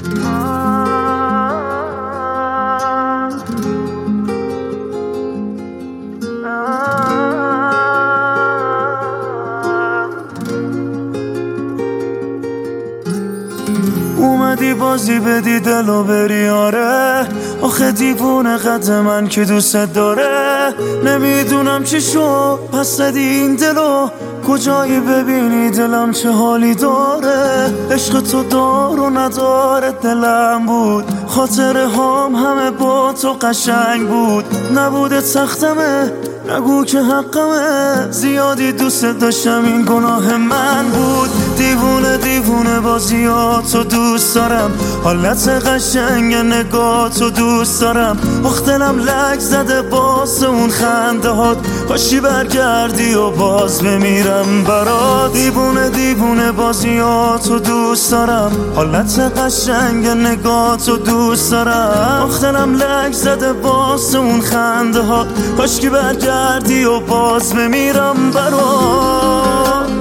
اومدی بازی بدی دلو بری آره، آخه دیوونه قد من که دوست داره. نمیدونم چی شد پس زدی این دلو، کجایی ببینی دلم چه حالی داره. عشق تو دار و نداره دلم بود، خاطره هام همه با تو قشنگ بود. نبوده تختمه نگو که حقمه، زیادی دوست داشتم این گناه من بود. دیوونه دیوونه بازیاتو دوست دارم، حالت قشنگ نگاتو دوست دارم. آخ دلم لک زده باز اون خنده هات، کاشی برگردی و باز بمیرم برات. دیوونه دیوونه بازیاتو دوست دارم، حالت قشنگ نگاتو دوست دارم. آخ دلم لک زده باز اون خنده هات، کاشی برگردی و باز بمیرم برات.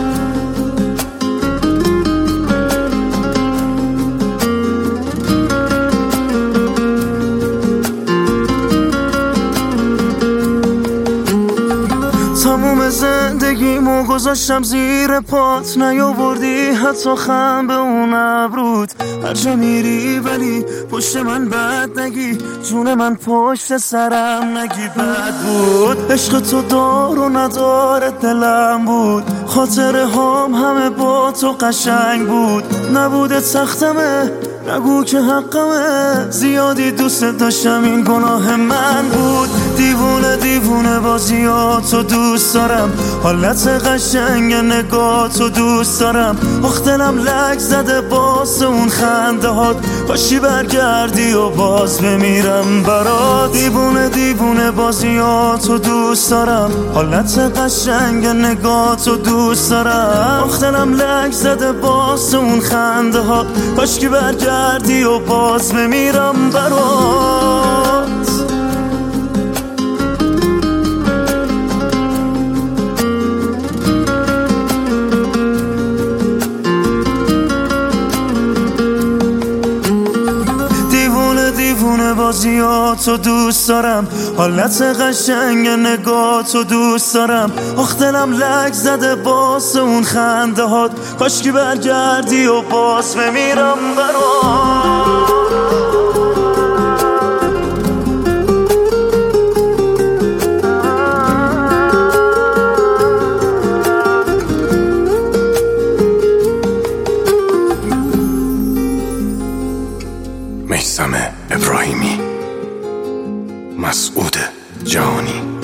تموم زندگیمو گذاشتم زیر پات، نیاوردی حتی خم به اون ابرود. هرجا میری ولی پشت من بد نگی، جون من پشت سرم نگی بد بود. عشق تو دار و نداره دلم بود، خاطره هام همه با تو قشنگ بود. نبوده تختمه نگو که حقمه، زیادی دوست داشتم این گناه من بود. دیوونه دیوونه بازیاتو دوست دارم، حالت قشنگ نگاتو دوست دارم. آخ دلم لک زده باز اون خنده هات، کاشی برگردی و باز بمیرم برات. دیوونه دیوونه بازیاتو دوست دارم، حالت قشنگ نگاتو دوست دارم. آخ دلم لک زده باز اون خنده هات، کاشی برگردی و باز بمیرم برات. دیوونه بازیاتو دوست دارم، حالت قشنگ نگاتو دوست دارم. آخ دلم لک زده باز اون خنده هات، کاشکی برگردی و باز بمیرم برات. میثم ابراهیمی، مسعود جهانی.